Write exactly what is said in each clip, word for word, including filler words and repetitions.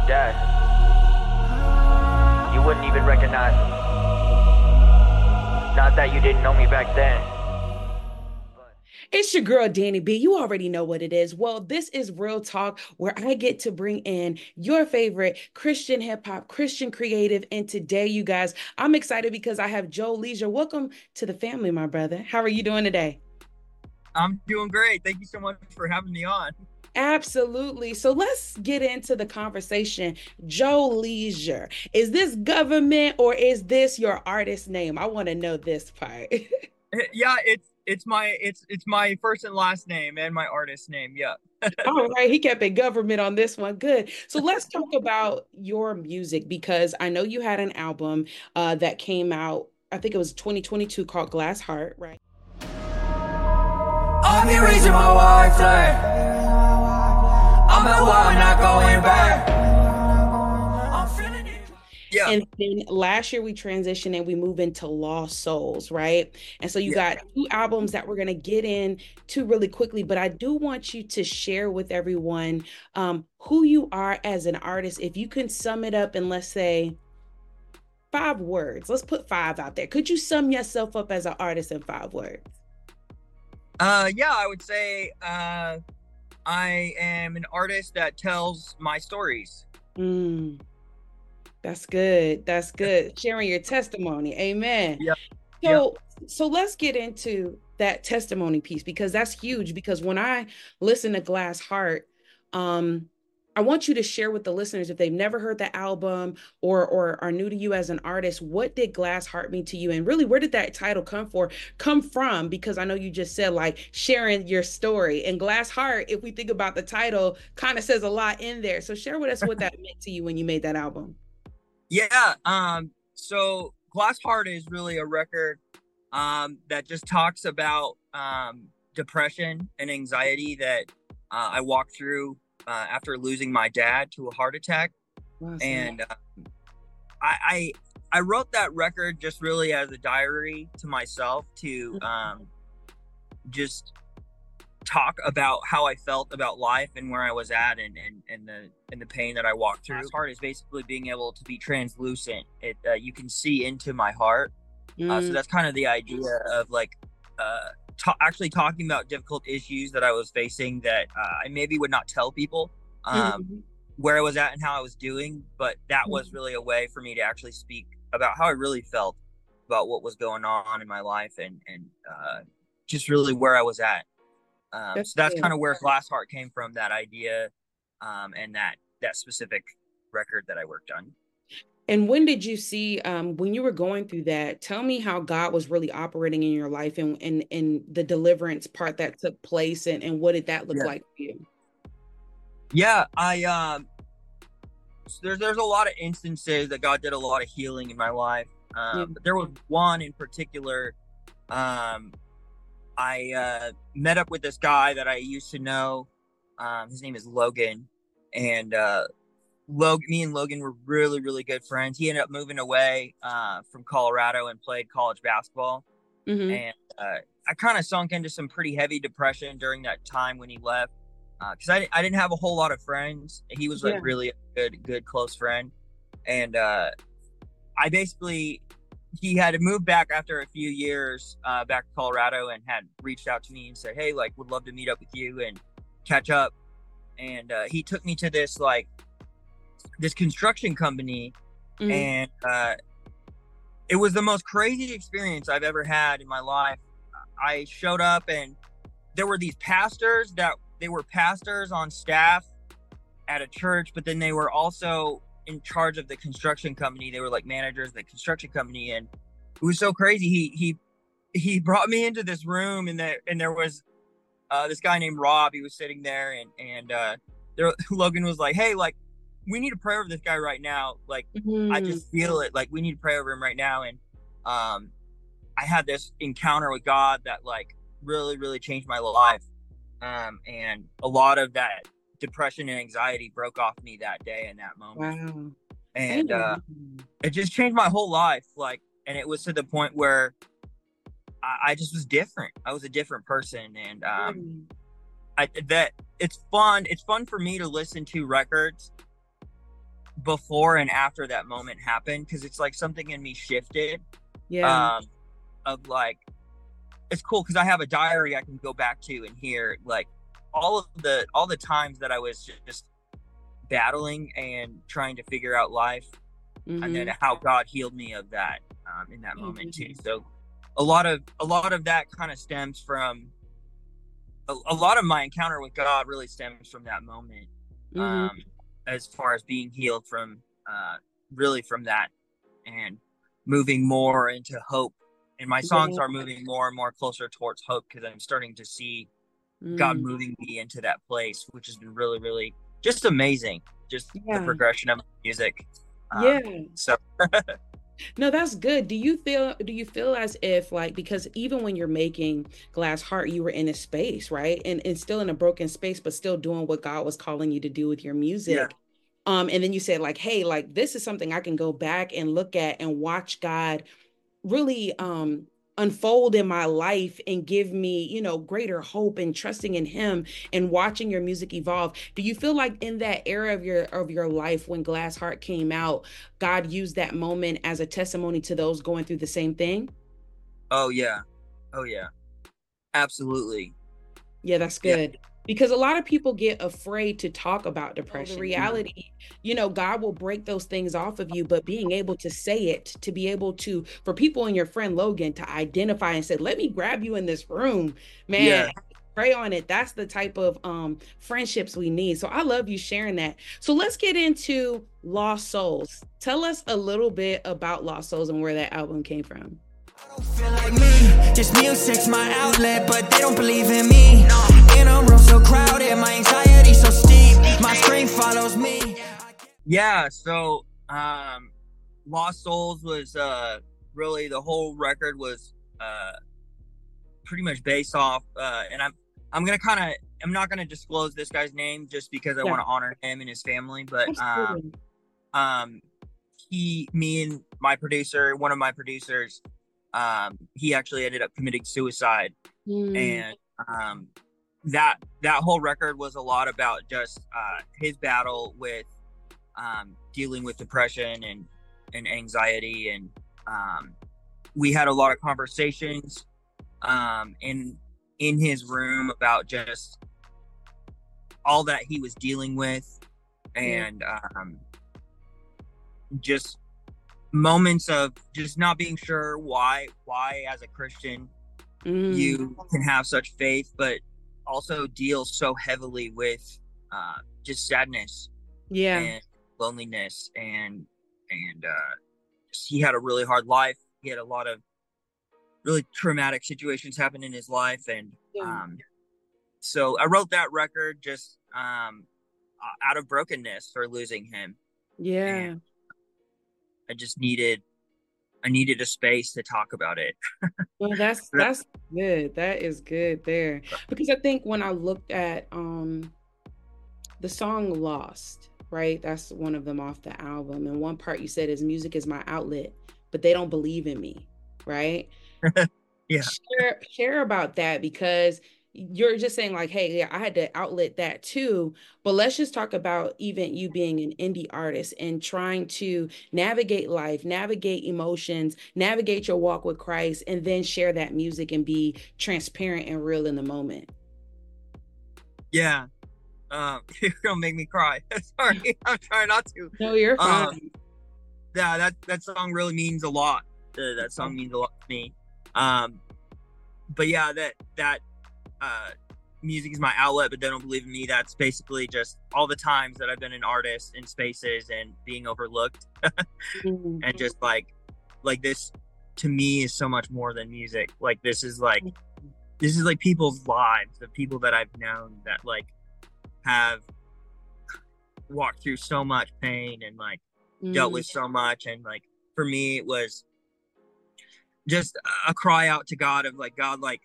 dad. You wouldn't even recognize me. Not that you didn't know me back then. It's your girl, Danny B. You already know what it is. Well, this is Real Talk, where I get to bring in your favorite Christian hip hop, Christian creative. And today, you guys, I'm excited because I have Joe Leisure. Welcome to the family, my brother. How are you doing today? I'm doing great. Thank you so much for having me on. Absolutely. So let's get into the conversation. Joe Leisure. Is this government or is this your artist name? I want to know this part. Yeah, it's it's my it's it's my first and last name and my artist name. Yeah. All right, he kept it government on this one. Good. So let's talk about your music because I know you had an album uh, that came out, I think it was twenty twenty-two called Glass Heart, right? I'll be raising my wife flag. I'm at war, not going back. I'm feeling it. Yeah. And then last year we transitioned and we move into Lost Souls, right? And so you Yeah. got two albums that we're going to get in to really quickly, but I do want you to share with everyone um, who you are as an artist. If you can sum it up in, let's say, five words. Let's put five out there. Could you sum yourself up as an artist in five words? Uh yeah, I would say uh I am an artist that tells my stories. Mm, that's good. That's good. Sharing your testimony. Amen. Yeah. Yeah. So, so let's get into that testimony piece because that's huge. Because when I listen to Glass Heart, um, I want you to share with the listeners if they've never heard the album or or are new to you as an artist, what did Glass Heart mean to you? And really, where did that title come for come from? Because I know you just said like sharing your story. And Glass Heart, if we think about the title, kind of says a lot in there. So share with us what that meant to you when you made that album. Yeah. Um so Glass Heart is really a record um that just talks about um depression and anxiety that uh, I walked through uh, after losing my dad to a heart attack. Wow, so- And uh, I, I I wrote that record just really as a diary to myself to um, just talk about how I felt about life and where I was at and and, and the and the pain that I walked through. Glass Heart is basically being able to be translucent. It uh, you can see into my heart. Uh, so Mm, that's kind of the idea of like uh, ta- actually talking about difficult issues that I was facing that uh, I maybe would not tell people. Um, mhm, where I was at and how I was doing, but that was mhm. really a way for me to actually speak about how I really felt about what was going on in my life and and uh, just really where I was at. Um, That's so that's good. kind of where Glass Heart came from, that idea, um, and that that specific record that I worked on. And when did you see, um, when you were going through that, tell me how God was really operating in your life and and, and the deliverance part that took place and, and what did that look Yeah, like for you? yeah. I um, so there's there's a lot of instances that God did a lot of healing in my life, Yeah. um, but there was one in particular. Um, I uh, met up with this guy that I used to know. Um, his name is Logan, and uh, Logan, me and Logan were really, really good friends. He ended up moving away uh, from Colorado and played college basketball. Hmm. And uh, I kind of sunk into some pretty heavy depression during that time when he left, because uh, I, I didn't have a whole lot of friends. He was like Yeah. really a good, good close friend, and uh, I basically he had moved back after a few years uh, back to Colorado and had reached out to me and said, "Hey, like, would love to meet up with you and catch up." And uh, he took me to this like this construction company, Hmm. and uh, it was the most crazy experience I've ever had in my life. I showed up, and there were these pastors that they were pastors on staff at a church, but then they were also in charge of the construction company. They were like managers of the construction company, and it was so crazy. He he he brought me into this room, and there and there was uh, this guy named Rob. He was sitting there, and and uh, there, Logan was like, "Hey, like, we need to pray over this guy right now. Like, I Hmm. just feel it. Like, we need to pray over him right now." And um, I had this encounter with God that like really, really changed my life. Um, and a lot of that depression and anxiety broke off me that day in that moment. Wow. And uh, Amen. it just changed my whole life. Like, and it was to the point where I, I just was different. I was a different person. And um, Mm. I that it's fun. It's fun for me to listen to records before and after that moment happened, because it's like something in me shifted. Yeah. Um, of like, it's cool because I have a diary I can go back to and hear like all of the all the times that I was just battling and trying to figure out life, Mm-hmm. and then how God healed me of that um, in that Mm-hmm. moment too. So a lot of a lot of that kind of stems from a, a lot of my encounter with God really stems from that moment. Mm-hmm. Um, as far as being healed from uh, really from that, and moving more into hope. And my songs Yeah. are moving more and more closer towards hope because I'm starting to see Mm. God moving me into that place, which has been really, really just amazing. Just Yeah. the progression of music. Um, Yeah. So No, that's good. Do you feel do you feel as if like, because even when you're making Glass Heart, you were in a space, right? And and still in a broken space, but still doing what God was calling you to do with your music. Yeah. Um, and then you said like, hey, like this is something I can go back and look at and watch God really um unfold in my life and give me, you know, greater hope and trusting in him and watching your music evolve. Do you feel like in that era of your of your life when Glass Heart came out, God used that moment as a testimony to those going through the same thing? Oh yeah. Oh yeah. Absolutely. Yeah, that's Yeah. good. Because a lot of people get afraid to talk about depression. The reality, you know, God will break those things off of you, but being able to say it, to be able to, for people in your friend Logan to identify and say, let me grab you in this room, man, Yeah. pray on it. That's the type of um, friendships we need. So I love you sharing that. So let's get into Lost Souls. Tell us a little bit about Lost Souls and where that album came from. I don't feel like me, just music's my outlet, but they don't believe in me. In a room so crowded, my anxiety so steep, my scream follows me. Yeah, so um Lost Souls was uh really, the whole record was uh pretty much based off uh and I'm I'm gonna kind of I'm not gonna disclose this guy's name just because I Yeah. want to honor him and his family, but um Absolutely. um he me and my producer, one of my producers, um he actually ended up committing suicide. Mm. And um that that whole record was a lot about just uh his battle with um dealing with depression and and anxiety, and um we had a lot of conversations um in in his room about just all that he was dealing with, and um just moments of just not being sure why why as a Christian Mm. you can have such faith, but also deal so heavily with uh, just sadness Yeah. and loneliness, and and uh, just, he had a really hard life. He had a lot of really traumatic situations happen in his life, and Yeah. um, so I wrote that record just um, out of brokenness for losing him. Yeah. And I just needed I needed a space to talk about it. Well, that's that's good. That is good there. Because I think when I looked at um the song Lost, right? That's one of them off the album. And one part you said is music is my outlet, but they don't believe in me, right? Yeah. Share, share about that, because you're just saying like, hey, yeah, I had to outlet that too. But let's just talk about even you being an indie artist and trying to navigate life, navigate emotions, navigate your walk with Christ, and then share that music and be transparent and real in the moment. Yeah. Um, you're gonna make me cry. Sorry, I'm trying not to. No, you're fine. Um, yeah, that that song really means a lot. Uh, that song means a lot to me. Um, but yeah, that that uh, music is my outlet, but they don't believe in me. That's basically just all the times that I've been an artist in spaces and being overlooked, Mhm. and just like like this to me is so much more than music. Like this is like this is like people's lives, the people that I've known that like have walked through so much pain and like dealt with so much, and like for me it was just a cry out to God of like, God, like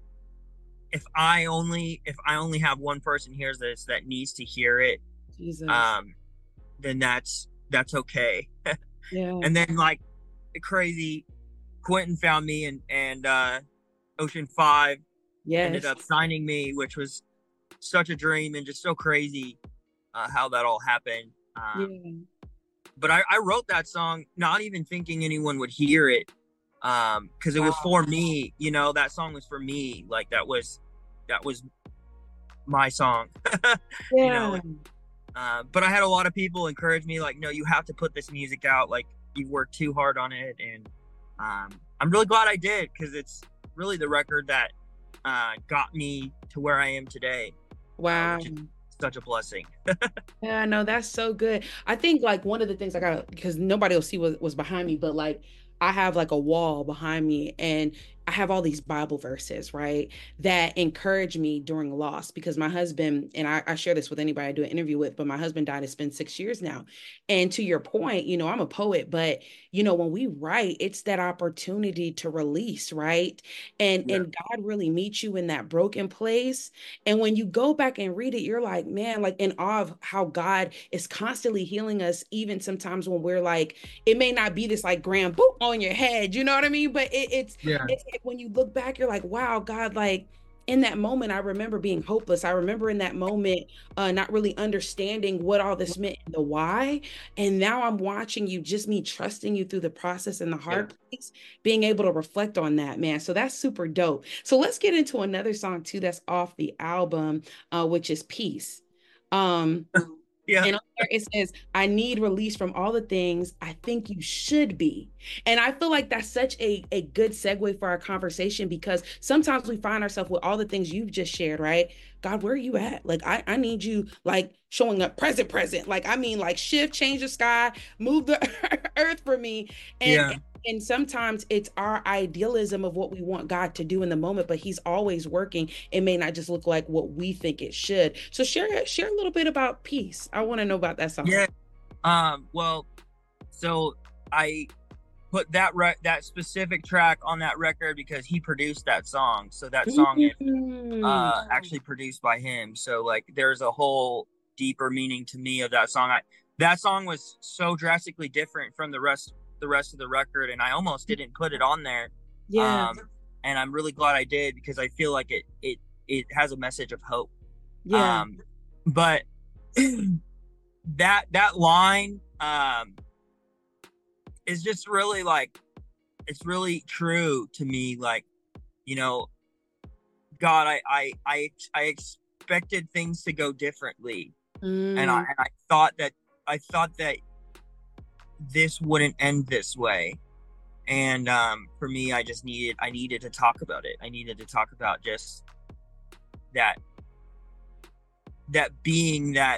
if I only if I only have one person hears this that needs to hear it, Jesus. um then that's that's okay. Yeah. And then like crazy, Quentin found me, and and uh Ocean Five Yes. ended up signing me, which was such a dream and just so crazy uh, how that all happened. Um, Yeah. but I, I wrote that song not even thinking anyone would hear it, um because it was for me. You know, that song was for me. Like that was that was my song. You know, Yeah. uh, but I had a lot of people encourage me, like, no, you have to put this music out, like you worked too hard on it. And um I'm really glad I did, because it's really the record that uh got me to where I am today, uh, Wow. which is such a blessing. Yeah, no, that's so good. I think like one of the things I got, because nobody will see what was behind me, but like I have like a wall behind me and I have all these Bible verses, right, that encourage me during loss because my husband, and I, I share this with anybody I do an interview with, but my husband died, it's been six years now. And to your point, you know, I'm a poet, but you know, when we write, it's that opportunity to release, right? And Yeah. and God really meets you in that broken place. And when you go back and read it, you're like, man, like in awe of how God is constantly healing us, even sometimes when we're like, it may not be this like grand boop on your head, you know what I mean? But it, it's, Yeah. it's when you look back, you're like, wow, God, like in that moment, I remember being hopeless. I remember in that moment, uh, not really understanding what all this meant and the why. And now I'm watching you, just me trusting you through the process and the Yeah. hard place, being able to reflect on that, man. So that's super dope. So let's get into another song too that's off the album, uh, which is Peace. Um, Yeah. and on there it says, I need release from all the things I think you should be. And I feel like that's such a, a good segue for our conversation because sometimes we find ourselves with all the things you've just shared, right? God, where are you at? Like, I, I need you like showing up present, present. Like, I mean, like shift, change the sky, move the earth for me. And, Yeah. and sometimes it's our idealism of what we want God to do in the moment, but he's always working. It may not just look like what we think it should. So share share a little bit about Peace. I want to know about that song. Yeah. Um, well, so I put that re- that specific track on that record because he produced that song. So that song is Mm. uh, actually produced by him. So like, there's a whole deeper meaning to me of that song. I, that song was so drastically different from the rest the rest of the record, and I almost didn't put it on there. Yeah. Um, and I'm really glad I did because I feel like it it it has a message of hope. Yeah. Um, but that that line um is just really like, it's really true to me. Like, you know, God, I I I, I expected things to go differently, Mm. and I and I thought that I thought that this wouldn't end this way. And um, for me, I just needed I needed to talk about it. I needed to talk about just that that being that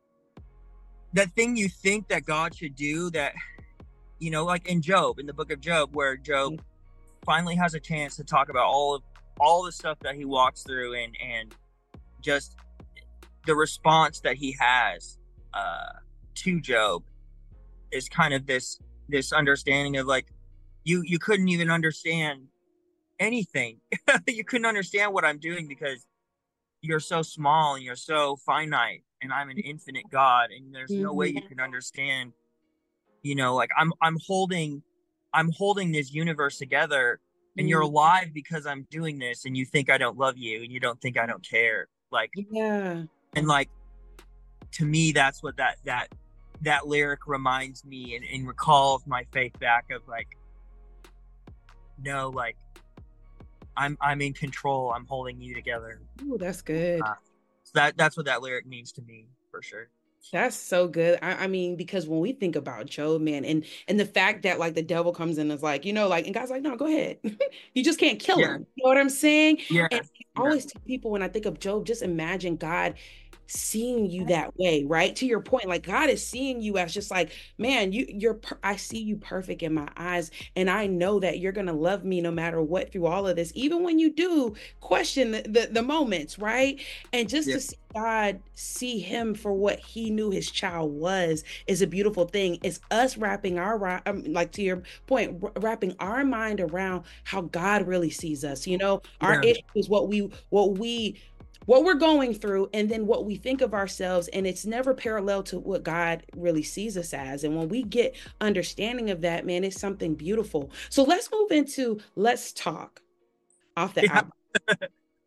that thing you think that God should do, that, you know, like in Job, in the book of Job, where Job finally has a chance to talk about all of all the stuff that he walks through, and and just the response that he has uh to Job is kind of this this understanding of like, you you couldn't even understand anything. You couldn't understand what I'm doing because you're so small and you're so finite, and I'm an infinite God, and there's no way you can understand, you know, like I'm I'm holding I'm holding this universe together, and you're alive because I'm doing this, and you think I don't love you, and you don't think I don't care. Like, Yeah. and like, to me, that's what that that that lyric reminds me, and, and recalls my faith back of like, no, like I'm I'm in control. I'm holding you together. Oh, that's good. Uh, so that that's what that lyric means to me, for sure. That's so good. I, I mean, because when we think about Job, man, and and the fact that like the devil comes in and is like, you know, like, and God's like, no, go ahead. You just can't kill Yeah. him. You know what I'm saying? Yeah. And I Yeah. always tell people when I think of Job, just imagine God seeing you that way, right? To your point, like God is seeing you as just like, man, you you're per- I see you perfect in my eyes, and I know that you're gonna love me no matter what through all of this, even when you do question the the, the moments, right? And just Yeah. to see God see him for what he knew his child was is a beautiful thing. It's us wrapping our ri- um, like to your point, wr- wrapping our mind around how God really sees us. You know, our Yeah. issue is what we what we what we're going through, and then what we think of ourselves, and it's never parallel to what God really sees us as. And when we get understanding of that, man, it's something beautiful. So let's move into Let's Talk off the Yeah. album.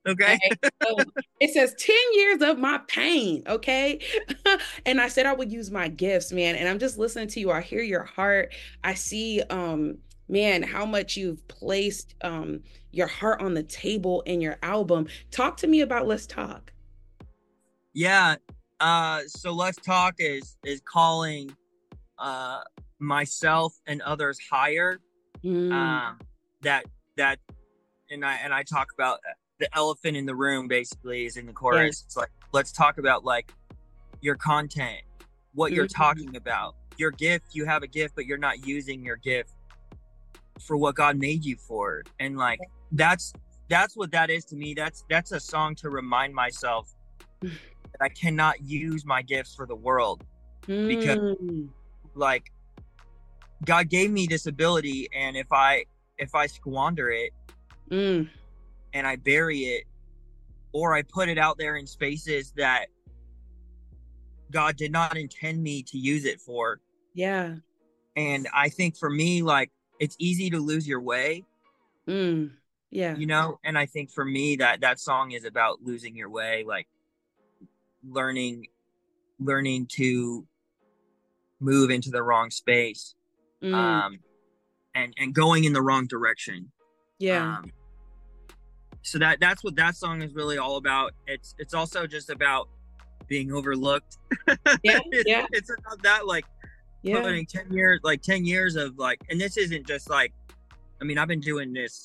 Okay. Hey, so it says ten years of my pain. Okay. And I said I would use my gifts, man. And I'm just listening to you. I hear your heart. I see, um, man, how much you've placed um, your heart on the table in your album. Talk to me about Let's Talk. Yeah. Uh, so Let's Talk is is calling uh, myself and others higher. Mm. Um, that that, and I and I talk about the elephant in the room. Basically, is in the chorus. Yes. It's like, let's talk about like your content, what you're Mm-hmm. talking about, your gift. You have a gift, but you're not using your gift for what God made you for. And like that's that's what that is to me. That's that's a song to remind myself that I cannot use my gifts for the world, because Mm. like God gave me this ability, and if I if I squander it Mm. and I bury it, or I put it out there in spaces that God did not intend me to use it for. Yeah. And I think for me, like, it's easy to lose your way, Mm. Yeah. you know? And I think for me that that song is about losing your way, like learning learning to move into the wrong space, Mm. um and and going in the wrong direction. Yeah. Um so that that's what that song is really all about. It's it's also just about being overlooked. Yeah. it's, Yeah. it's about that, like Yeah. putting ten years like ten years of like, and this isn't just like, I mean, I've been doing this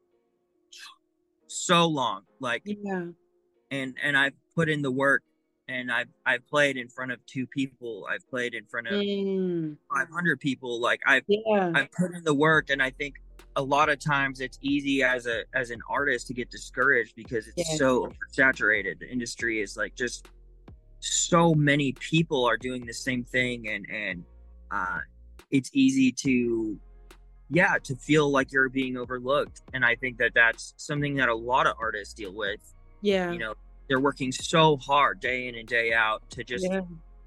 so long, like, Yeah. and and I've put in the work, and I've I've played in front of two people, I've played in front of Mm. five hundred people, like I've Yeah. I've put in the work. And I think a lot of times it's easy as a as an artist to get discouraged because it's Yes. so saturated. The industry is like, just so many people are doing the same thing, and and uh it's easy to yeah to feel like you're being overlooked. And I think that that's something that a lot of artists deal with. Yeah. You know, they're working so hard day in and day out to just Yeah.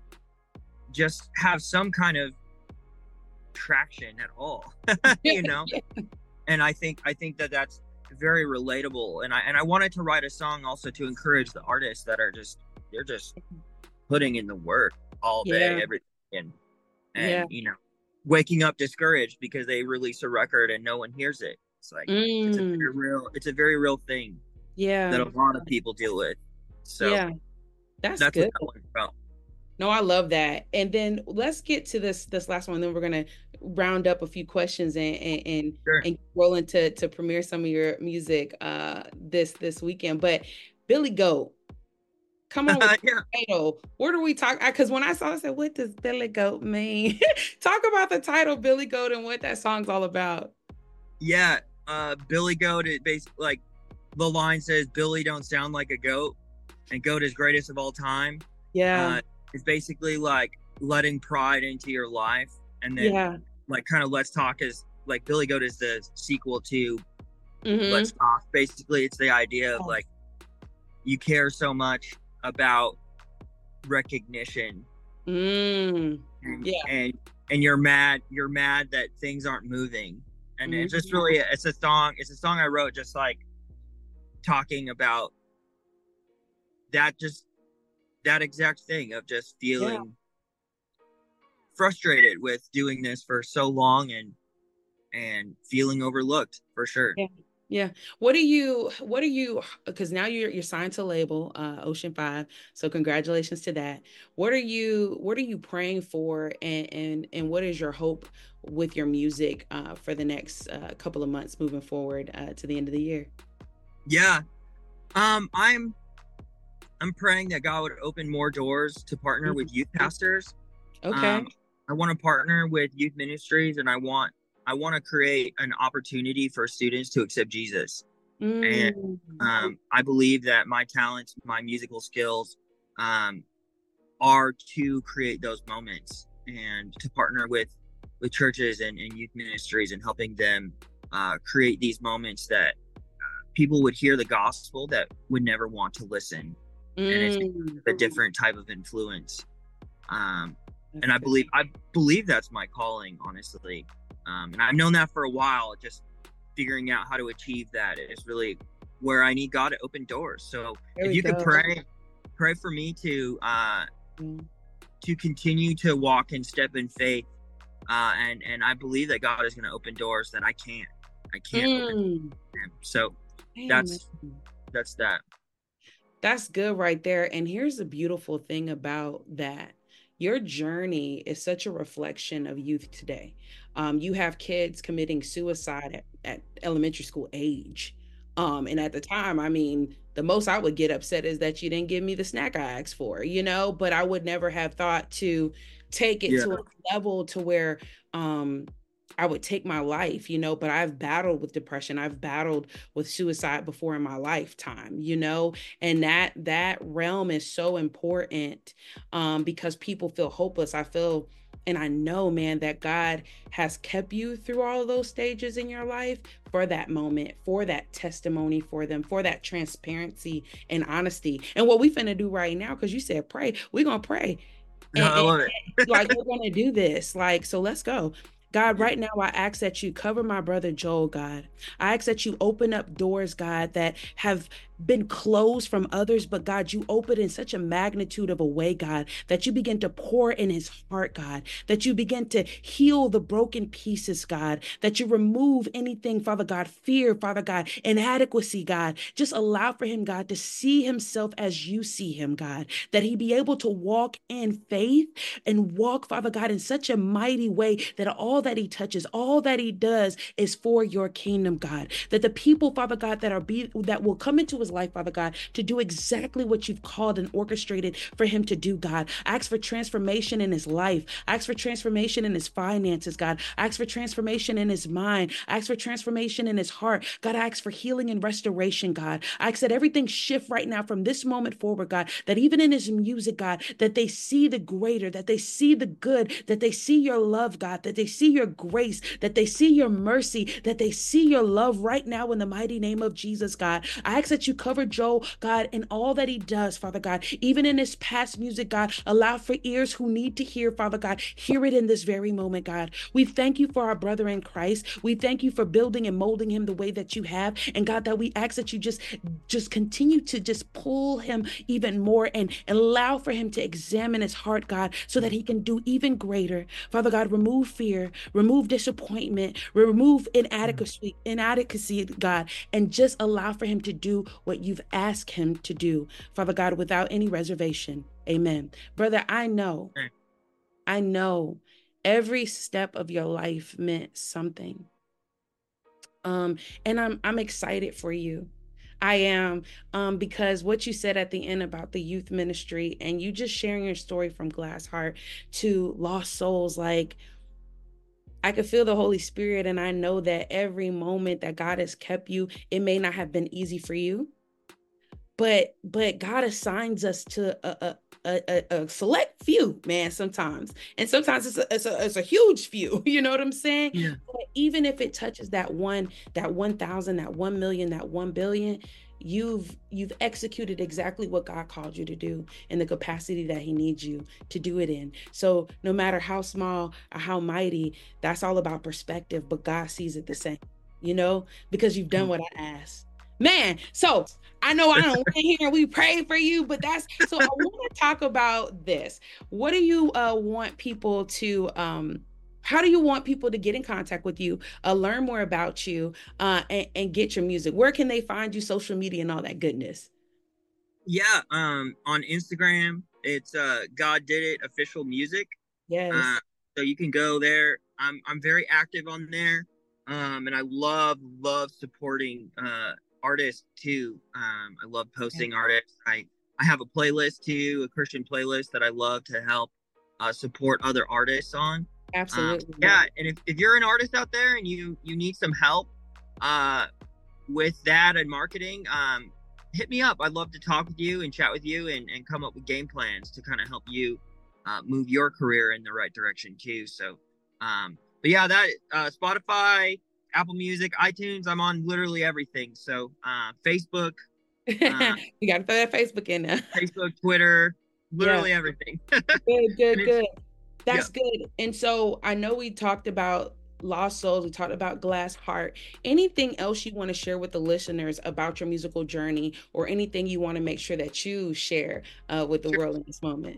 just have some kind of traction at all. You know. Yeah. And I think I think that that's very relatable. And I and I wanted to write a song also to encourage the artists that are just they're just putting in the work all day, Yeah. every day, and and Yeah. you know, waking up discouraged because they release a record and no one hears it. It's like it's a Mm. very real it's a very real thing that Yeah. a lot of people deal with. So Yeah. That's that's good. what that one's about. No, I love that. And then let's get to this this last one. Then we're gonna round up a few questions and and and, Sure. and roll into to premiere some of your music uh this this weekend. But Billy Goat, come on with the Yeah. title. What are we talking? Because when I saw it, I said, "What does Billy Goat mean?" Talk about the title Billy Goat and what that song's all about. Yeah. Uh Billy Goat, it basically, like, the line says, Billy don't sound like a goat, and goat is greatest of all time. Yeah. Uh, it's basically like letting pride into your life. And then Yeah. like kind of Let's Talk is like, Billy Goat is the sequel to Mhm. Let's Talk. Basically, it's the idea of Yes. like, you care so much about recognition, Mm. and, Yeah. and and you're mad you're mad that things aren't moving. And it's just Mhm. really, it's a song it's a song I wrote just like talking about that, just that exact thing of just feeling frustrated with doing this for so long, and and feeling overlooked for sure. Yeah. Yeah. What are you, what are you, because now you're you're signed to label uh Ocean Five. So congratulations to that. What are you, what are you praying for, and and and what is your hope with your music uh for the next uh, couple of months moving forward uh to the end of the year? Yeah. Um I'm I'm praying that God would open more doors to partner with youth pastors. Okay. Um, I want to partner with youth ministries, and I want I want to create an opportunity for students to accept Jesus. And Mm. um, I believe that my talents, my musical skills, um, are to create those moments, and to partner with with churches and, and youth ministries, and helping them uh, create these moments that uh, people would hear the gospel that would never want to listen. And it's Mm. a different type of influence. Um, That's and I good. believe I believe that's my calling, honestly. Um, and I've known that for a while. Just figuring out how to achieve that is really where I need God to open doors. So There if we you could go. pray, pray for me to uh, Mm. to continue to walk and step in faith, uh, and and I believe that God is going to open doors that I can't, I can't open. Mm. So Amen. that's that's that. That's good right there. And here's the beautiful thing about that. Your journey is such a reflection of youth today. Um, you have kids committing suicide at, at elementary school age. Um, and at the time, I mean, the most I would get upset is that you didn't give me the snack I asked for, you know, but I would never have thought to take it Yeah. to a level to where um, I would take my life, you know, but I've battled with depression. I've battled with suicide before in my lifetime, you know, and that that realm is so important um, because people feel hopeless. I feel and I know, man, that God has kept you through all of those stages in your life for that moment, for that testimony for them, for that transparency and honesty. And what we finna do right now, because you said pray, we're gonna pray. No, And, I love and, it. like we're gonna do this. Like, so let's go. God, right now, I ask that you cover my brother Joel, God. I ask that you open up doors, God, that have been closed from others, but God, you open in such a magnitude of a way, God, that you begin to pour in his heart, God, that you begin to heal the broken pieces, God, that you remove anything, Father God, fear, Father God, inadequacy, God. Just allow for him, God, to see himself as you see him, God, that he be able to walk in faith and walk, Father God, in such a mighty way that all that he touches, all that he does is for your kingdom, God, that the people, Father God, that are be that will come into his life, Father God, to do exactly what you've called and orchestrated for him to do, God. I ask for transformation in his life. I ask for transformation in his finances, God. I ask for transformation in his mind. I ask for transformation in his heart. God, I ask for healing and restoration, God. I ask that everything shift right now from this moment forward, God, that even in his music, God, that they see the greater, that they see the good, that they see your love, God, that they see your grace, that they see your mercy, that they see your love right now in the mighty name of Jesus, God. I ask that you cover Joe, God, in all that he does, Father God, even in his past music, God. Allow for ears who need to hear, Father God, hear it in this very moment, God. We thank you for our brother in Christ. We thank you for building and molding him the way that you have. And God, that we ask that you just, just continue to just pull him even more and, and allow for him to examine his heart, God, so that he can do even greater. Father God, remove fear, remove disappointment, remove inadequacy, inadequacy, God, and just allow for him to do what you've asked him to do, Father God, without any reservation. Amen. Brother, I know, I know every step of your life meant something. Um, and I'm I'm excited for you. I am, um, because what you said at the end about the youth ministry and you just sharing your story from Glass Heart to Lost Souls, like I could feel the Holy Spirit, and I know that every moment that God has kept you, it may not have been easy for you, but but God assigns us to a a, a, a select few, man, sometimes, and sometimes it's a, it's a it's a huge few. You know what I'm saying? Yeah. But even if it touches that one, that one thousand, that one million, that one billion, you've you've executed exactly what God called you to do in the capacity that he needs you to do it in. So no matter how small or how mighty, that's all about perspective, but God sees it the same, you know, because you've done what I asked. Man, so I know I don't want to hear we pray for you, but that's so I want to talk about this. What do you uh, want people to um how do you want people to get in contact with you, uh, learn more about you, uh, and, and get your music? Where can they find you, social media and all that goodness? Yeah, um, on Instagram, it's uh, God Did It Official Music. Yes. Uh, so you can go there. I'm I'm very active on there, um, and I love love supporting uh, artists too. Um, I love posting artists. I I have a playlist too, a Christian playlist that I love to help uh, support other artists on. Absolutely. Um, yeah, and if, if you're an artist out there and you you need some help uh, with that and marketing, um, hit me up. I'd love to talk with you and chat with you and, and come up with game plans to kind of help you uh, move your career in the right direction too. So, um, but yeah, that uh, Spotify, Apple Music, iTunes, I'm on literally everything. So uh, Facebook, uh, you got to throw that Facebook in there. Facebook, Twitter, literally Yeah. everything. Good, good, good. That's yeah. good. And so I know we talked about Lost Souls. We talked about Glass Heart. Anything else you want to share with the listeners about your musical journey, or anything you want to make sure that you share uh, with the sure. world in this moment?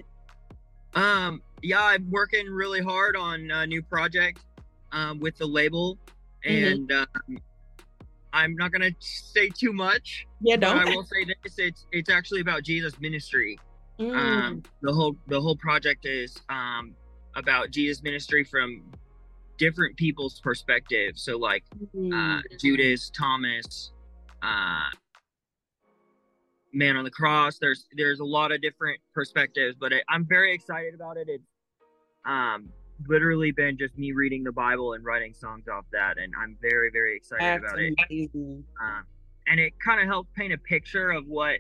Um, yeah, I'm working really hard on a new project um, with the label, and mm-hmm. um, I'm not gonna say too much. Yeah, don't. But I will say this: it's it's actually about Jesus ministry. Mm. Um, the whole the whole project is um, about Jesus ministry from different people's perspectives. So, like mm. uh, Judas, Thomas, uh, Man on the Cross. There's there's a lot of different perspectives, but it, I'm very excited about it. It's um, literally been just me reading the Bible and writing songs off that, and I'm very very excited That's about amazing. it. Um, and it kind of helps paint a picture of what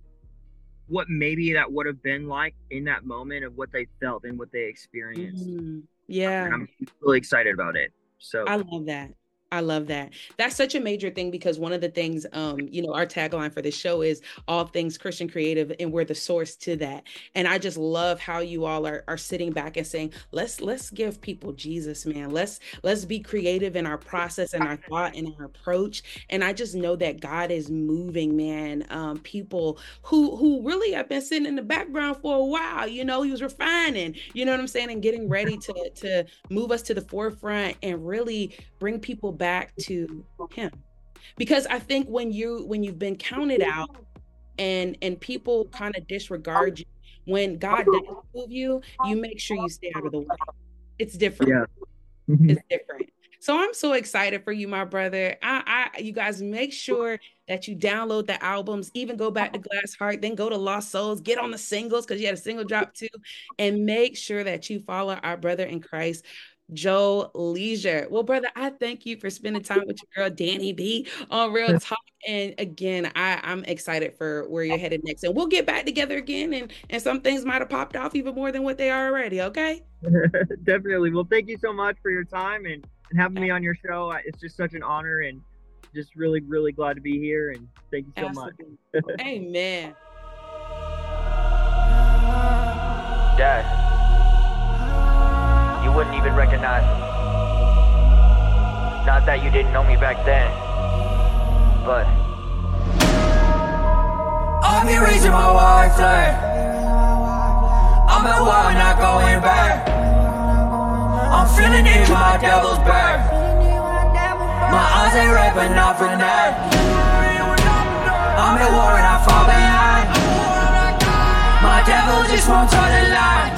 what maybe that would have been like in that moment, of what they felt and what they experienced. Mm, yeah, and I'm really excited about it. So I love that. I love that. That's such a major thing, because one of the things, um, you know, our tagline for the show is all things Christian creative, and we're the source to that. And I just love how you all are, are sitting back and saying, let's, let's give people Jesus, man. Let's, let's be creative in our process and our thought and our approach. And I just know that God is moving, man. Um, people who, who really have been sitting in the background for a while, you know, he was refining, you know what I'm saying? And getting ready to, to move us to the forefront and really bring people back to him. Because I think when you when you've been counted out and and people kind of disregard you, when God does move you, you make sure you stay out of the way. It's different. Yeah. It's different. So I'm so excited for you, my brother. I, I you guys make sure that you download the albums, even go back to Glass Heart, then go to Lost Souls, get on the singles, because you had a single drop too, and make sure that you follow our brother in Christ, Joe Leisure. Well, brother, I thank you for spending time with your girl, Danny B, on Real Talk. And again, I, I'm excited for where you're headed next. And we'll get back together again, and, and some things might have popped off even more than what they are already, okay? Definitely. Well, thank you so much for your time and, and having me on your show. It's just such an honor, and just really, really glad to be here. And thank you so Absolutely. much. Amen. Dad. You wouldn't even recognize me. Not that you didn't know me back then, but I've been raising my white flag. I'm at war, not going back. I'm feeling it, my devil's back. My eyes ain't red, but not for that. I'm at war and I fall behind. My devil just won't toe the line.